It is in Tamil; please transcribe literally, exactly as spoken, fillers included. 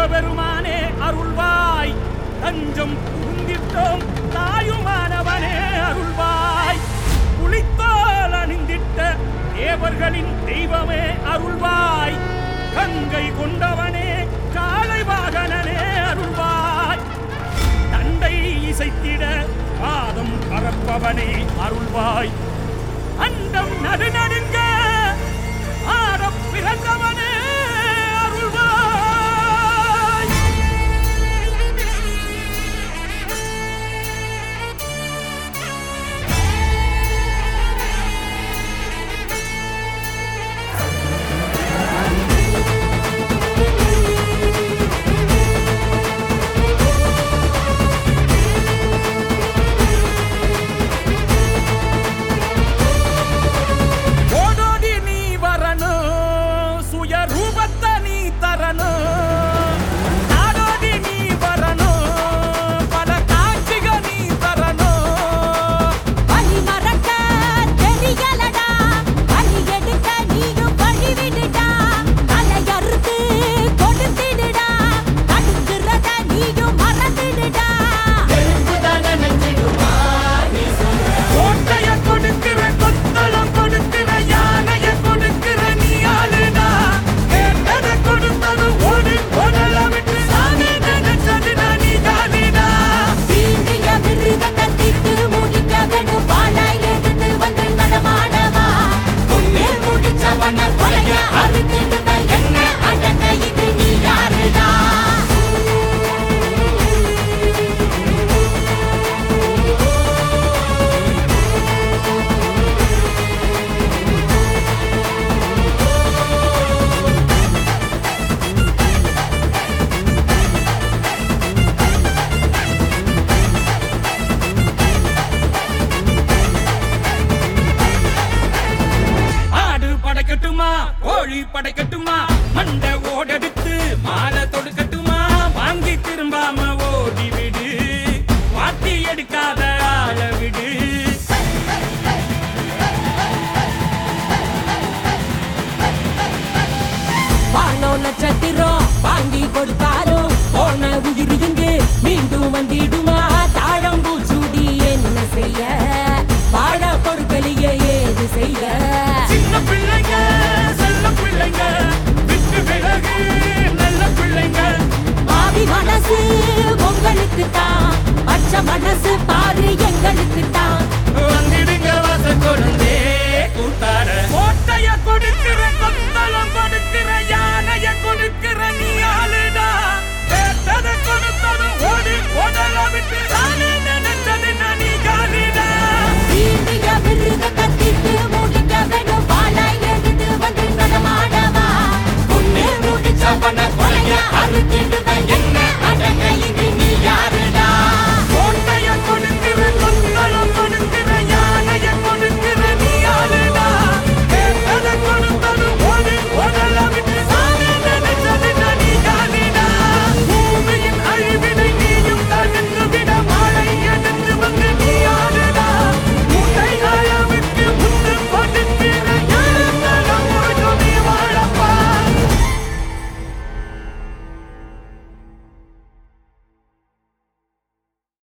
சிவபெருமானே அருள்வாய், தஞ்சம் புகுந்திட்டோம் தாயுமானவனே அருள்வாய், புலித்தோல் அணிந்திட்ட தேவர்களின் தெய்வமே அருள்வாய், கங்கை கொண்டவனே காளை வாகனனே அருள்வாய், தண்டை இசைத்திட பாதம் பரப்பவனே அருள்வாய், அண்டம் நடுநடுங்க ஆடப் பிறந்தவனே அருள்வாய். கோழி படைக்கட்டுமா, மண்டை ஓடெடுத்து மாலை தொடுக்கட்டுமா, வாங்கி திரும்பாம ஓடி விடு, வாட்டி எடுக்காத ஆள விடு. வானோ நட்சத்திரம் வாங்கி கொடுத்தாலும் போன உயிர் இங்கு மீண்டும் வந்திடுமா, தாழம்பூ சூடி என்ன செய்ய, வாழ பொருட்களையே ஏது செய்ய, சின்ன பிள்ளைங்க செல்ல பிள்ளைங்க விட்டு விலகு நல்ல பிள்ளைங்க, பாவி மனசு உங்களுக்கு தான், பச்ச மனசு பாரு எங்களுக்கு தான், வந்திடுங்க வாச கொழுந்தே கூத்தாட, கோட்டைய கொடுக்கிற கொத்தளம் கொடுக்கிற யானைய கொடுக்கிற நீ ஆளுடா, கேட்டதை கொடுத்ததும் ஓடி ஓடல விட்டு தானே நினைச்சது நீ காலிடா, தீண்டிய மிருக கத்திட்டு முடிக்க வேணும் வாழாய் எடுத்து வந்து நடமாடவா, உன்னே முடிச்ச பண்ண கொலைய அறுத்திட்டு